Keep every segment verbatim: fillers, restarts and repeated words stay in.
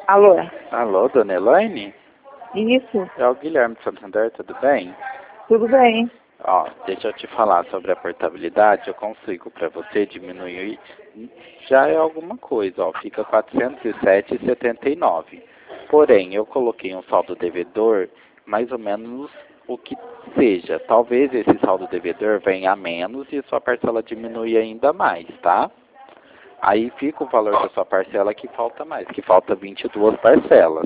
Alô? Alô, dona Elaine? Isso, É o Guilherme de Santander, tudo bem? tudo bem. Ó, deixa eu te falar sobre a portabilidade, eu consigo para você diminuir, já é alguma coisa, ó, fica quatrocentos e sete reais e setenta e nove centavos. Porém, eu coloquei um saldo devedor, mais ou menos o que seja. Talvez esse saldo devedor venha a menos e sua parcela diminui ainda mais, tá? Aí fica o valor da sua parcela que falta mais, que falta vinte e duas parcelas.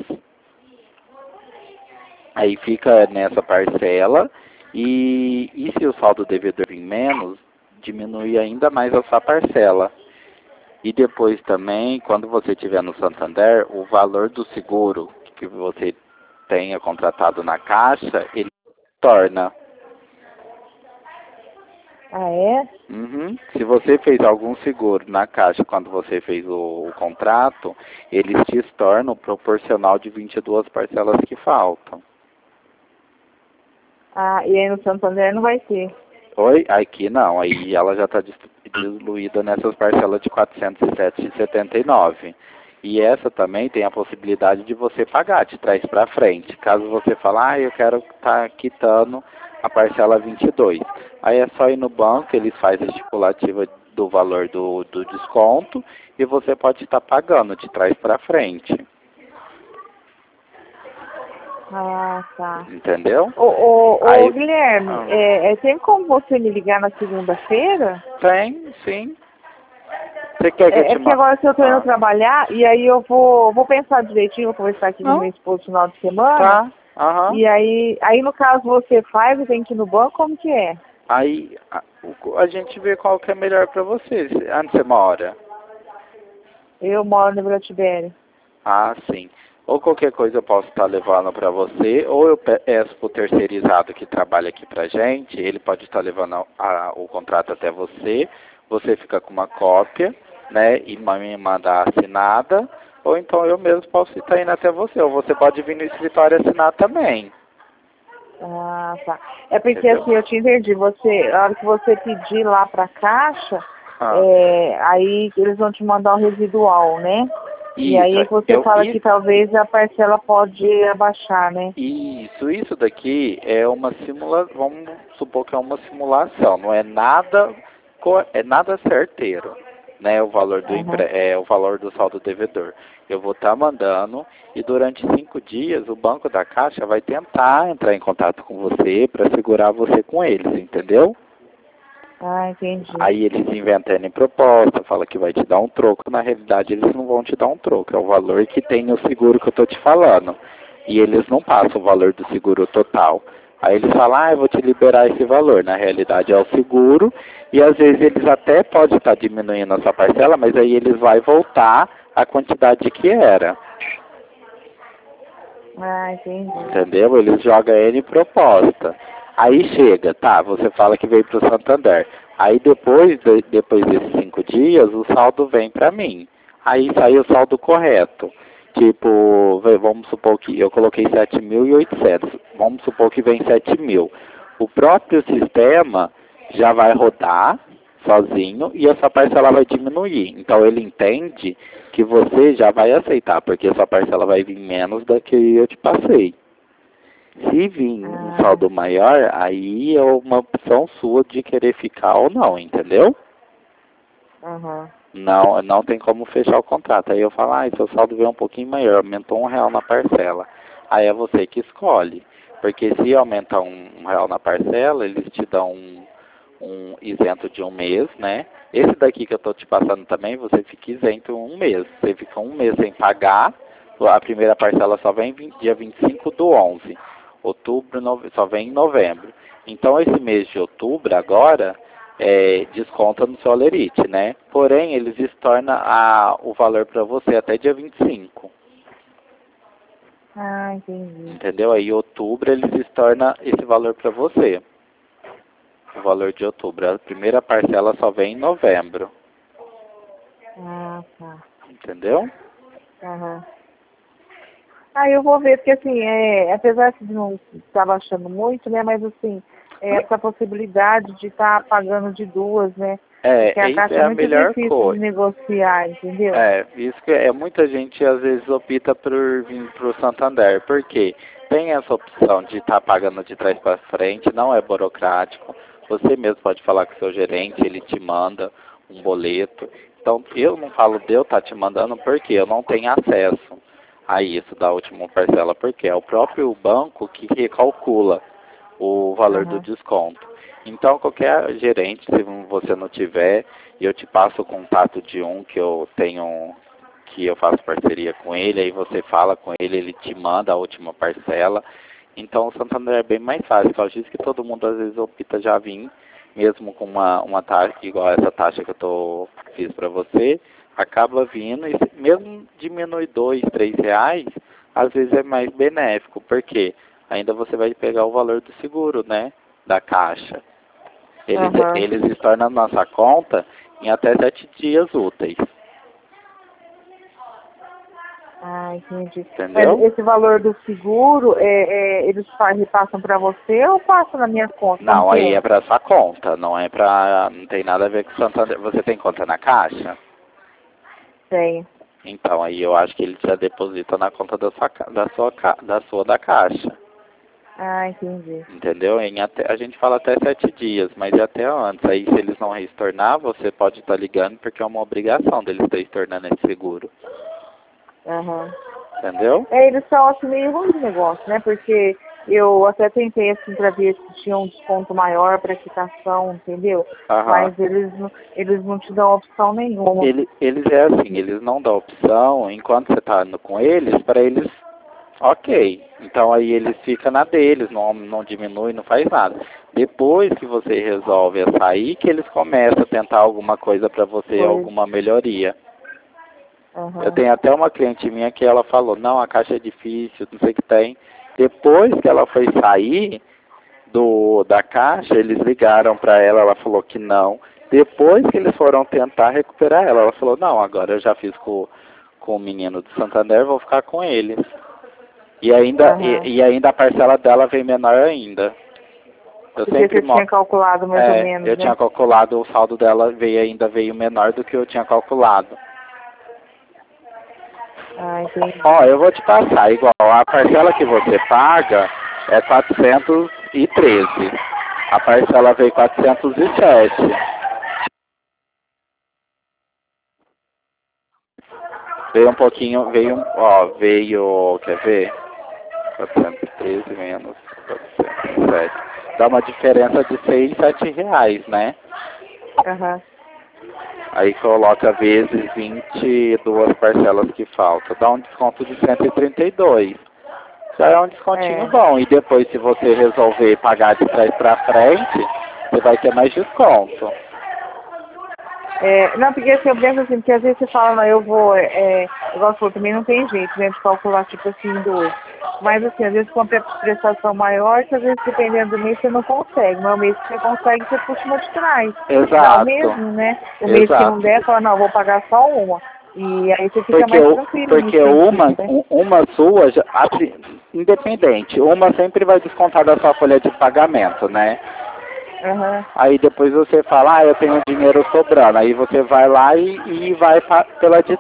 Aí fica nessa parcela e, e se o saldo devedor vir menos, diminui ainda mais a sua parcela. E depois também, quando você estiver no Santander, o valor do seguro que você tenha contratado na Caixa, ele torna. Ah, é? Uhum. Se você fez algum seguro na Caixa quando você fez o, o contrato, eles te tornam proporcional de vinte e duas parcelas que faltam. Ah, e aí no Santander não vai ter. Oi? Aqui não, aí ela já está diluída nessas parcelas de quatrocentos e sete reais e setenta e nove centavos. E essa também tem a possibilidade de você pagar de trás para frente. Caso você fale, ah, eu quero estar quitando a parcela vinte e dois. Aí é só ir no banco, eles fazem a estipulativa do valor do, do desconto e você pode estar pagando de trás para frente. Ah, tá. Entendeu? Ô, ô, ô Aí, Guilherme, ah, é, é, tem como você me ligar na segunda-feira? tem, sim. Você quer que eu É, é te porque mande? agora eu tô indo Ah, trabalhar e aí eu vou, vou pensar direitinho, vou conversar aqui com o meu não? esposo no final de semana. Tá, aham. E aí, aí no caso você faz, eu tenho que ir no banco, como que é? Aí a, o- a gente vê qual que é melhor pra você. Se- Onde você mora? Eu moro no Vila Tibério. Ah, sim. Ou qualquer coisa eu posso estar levando pra você, ou eu pe- peço pro terceirizado que trabalha aqui pra gente, ele pode estar levando a- a- o contrato até você, você fica com uma cópia, né, e ma- me mandar assinada, ou então eu mesmo posso estar indo até você, ou você pode vir no escritório assinar também, Ah, tá. É porque entendeu? assim, eu te entendi. Você, a hora que você pedir lá pra caixa, Ah, é, aí eles vão te mandar o residual, né? E isso, aí você eu, fala que isso talvez a parcela pode abaixar, né? Isso, isso daqui é uma simulação, vamos supor que é uma simulação, não é nada, co- é nada certeiro, né? O valor do empre, Aham. é o valor do saldo devedor. Eu vou estar mandando e durante cinco dias o banco da Caixa vai tentar entrar em contato com você para segurar você com eles, entendeu? Ah, entendi. Aí eles inventam em proposta, fala que vai te dar um troco, na realidade eles não vão te dar um troco, é o valor que tem no seguro que eu tô te falando. E eles não passam o valor do seguro total. Aí eles falam, ah, eu vou te liberar esse valor. Na realidade é o seguro, e às vezes eles até podem estar diminuindo a sua parcela, mas aí eles vão voltar a quantidade que era. Ah, entendi. Entendeu? Eles jogam ele em proposta. Aí chega, tá, você fala que veio para o Santander. Aí depois, de- depois desses cinco dias, o saldo vem para mim. Aí sai o saldo correto. Tipo, ve- vamos supor que eu coloquei sete mil e oitocentos. Vamos supor que vem sete mil. O próprio sistema já vai rodar sozinho e essa parcela vai diminuir. Então ele entende que você já vai aceitar, porque essa parcela vai vir menos da que eu te passei. Se vir um Ah, saldo maior, aí é uma opção sua de querer ficar ou não, entendeu? aham. Não, não tem como fechar o contrato. Aí eu falo, ah, seu saldo veio um pouquinho maior, aumentou um real na parcela. Aí é você que escolhe. Porque se aumentar um, um real na parcela, eles te dão um, um isento de um mês, né? Esse daqui que eu tô te passando também, você fica isento um mês. Você fica um mês sem pagar. A primeira parcela só vem vinte dia vinte e cinco do onze. Outubro nove, só vem em novembro. Então esse mês de outubro agora é, desconta no seu alerite, né? Porém, eles estornam a, o valor para você até dia vinte e cinco. Ah, entendi. Entendeu? Aí em outubro eles estornam esse valor para você. O valor de outubro. A primeira parcela só vem em novembro. Ah, tá. Entendeu? Aham. Ah, eu vou ver, porque assim, é, apesar de não estar baixando muito, né, mas assim, é essa possibilidade de estar pagando de duas, né? É, Porque a isso caixa é é a muito melhor difícil de coisa. negociar, entendeu? É, isso que é, muita gente às vezes opta por vir para o Santander. Por quê? Tem essa opção de estar pagando de trás para frente, não é burocrático. Você mesmo pode falar com o seu gerente, ele te manda um boleto. Então, eu não falo de eu estar te mandando porque eu não tenho acesso a isso da última parcela, porque é o próprio banco que recalcula o valor do Aham. desconto. Então, qualquer gerente, se você não tiver, eu te passo o contato de um que eu tenho, que eu faço parceria com ele, aí você fala com ele, ele te manda a última parcela. Então, o Santander é bem mais fácil. Por isso que todo mundo às vezes opta já vir, mesmo com uma, uma taxa igual essa taxa que eu tô, fiz para você, acaba vindo e mesmo diminui dois, três reais, às vezes é mais benéfico. Por quê? Ainda você vai pegar o valor do seguro, né? Da caixa. Eles, Aham. eles estornam na nossa conta em até sete dias úteis. Ah, entendi. Mas Entendeu? esse valor do seguro, é, é, eles fa- repassam para você ou passam na minha conta? Como Não, que aí é é? pra sua conta, não é pra. Não tem nada a ver com o Santander. Você tem conta na caixa? Tem. Então, aí eu acho que ele já deposita na conta da sua, ca- da sua, ca- da sua da caixa. Ah, entendi. Entendeu? Em até, a gente fala até sete dias, mas é até antes. Aí se eles não retornar, você pode estar ligando porque é uma obrigação deles estar estornando esse seguro. Aham. Entendeu? É, eles são assim meio ruim de negócio, né? Porque eu até tentei assim para ver se tinha um desconto maior para quitação, entendeu? Aham. Mas eles não, eles não te dão opção nenhuma. Ele, eles é assim, eles não dão opção, enquanto você está indo com eles, para eles, ok. Então aí eles ficam na deles, não, não diminui, não faz nada. Depois que você resolve sair, que eles começam a tentar alguma coisa para você, Pois. alguma melhoria. Eu Aham. tenho até uma cliente minha que ela falou, não, a caixa é difícil, não sei o que tem. Depois que ela foi sair do, da caixa, eles ligaram para ela, ela falou que não. Depois que eles foram tentar recuperar ela, ela falou, não, agora eu já fiz com, com o menino do Santander, vou ficar com eles. E ainda, Aham. e, e ainda a parcela dela vem menor ainda. Eu Porque sempre você mo tinha calculado mais ou é, menos, eu né? tinha calculado, o saldo dela veio ainda veio menor do que eu tinha calculado. Ah, entendi. Ó, eu vou te passar, igual a parcela que você paga é quatrocentos e treze. A parcela veio quatrocentos e sete. Veio um pouquinho, veio, um- ó, veio, quer ver? quatrocentos e treze menos quatrocentos e sete. Dá uma diferença de seis, sete reais, né? Aham. Aí coloca vezes vinte e duas parcelas que faltam. Dá um desconto de cento e trinta e dois. Já é um descontinho É. bom. E depois, se você resolver pagar de trás pra frente, você vai ter mais desconto. É, não, porque assim, eu penso assim, porque às vezes você fala, não, eu vou, é, igual você falou, também não tem jeito, né, de calcular, tipo assim, dois. Mas assim, às vezes com a prestação maior, que às vezes dependendo do mês você não consegue, mas o mês que você consegue, você puxa uma de trás. Dá o Exato. mesmo, né? O mês que não Exato. der, fala, não, vou pagar só uma. E aí você fica Porque, mais o- tranquilo porque nesse uma, sentido, né? u- uma sua, já- assim, independente, uma sempre vai descontar da sua folha de pagamento, né? Aham, Aí depois você fala, ah, eu tenho dinheiro sobrando. Aí você vai lá e, e vai pa- pela de.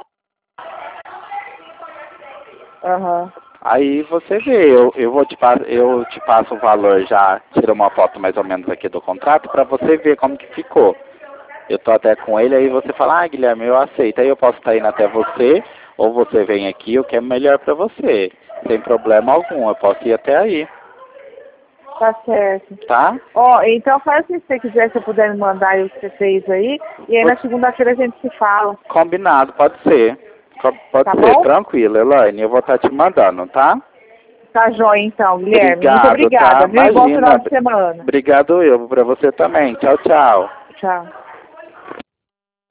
aham. Aí você vê, eu, eu vou te pa- eu te passo o valor já, tira uma foto mais ou menos aqui do contrato para você ver como que ficou. Eu tô até com ele, aí você fala, ah, Guilherme, eu aceito. Aí eu posso estar indo até você, ou você vem aqui, o que é melhor para você. Sem problema algum, eu posso ir até aí, Tá certo. tá? Ó, então faz assim, se você quiser, se eu puder me mandar aí o que você fez aí, e aí na Pode- segunda-feira a gente se fala, Combinado, pode ser. Co- Pode tá ser, bom? tranquilo, Elaine, eu vou estar te mandando, tá? Tá jóia então, Guilherme. Muito Obrigado, tá? obrigada, viu? E bom final Imagina. de semana. Obrigado eu, pra você também. Tchau, tchau. Tchau.